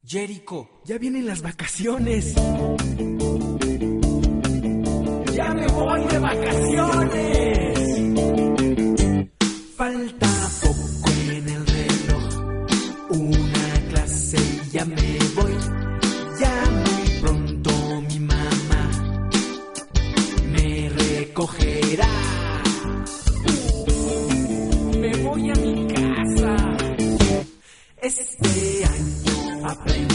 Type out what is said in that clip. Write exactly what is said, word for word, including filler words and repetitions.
Jerico, ya vienen las vacaciones. ¡Ya me voy de vacaciones! Falta poco en el reloj, una clase y ya me voy. Ya muy pronto mi mamá me recogerá. Me voy a mi casa. Este año aprendí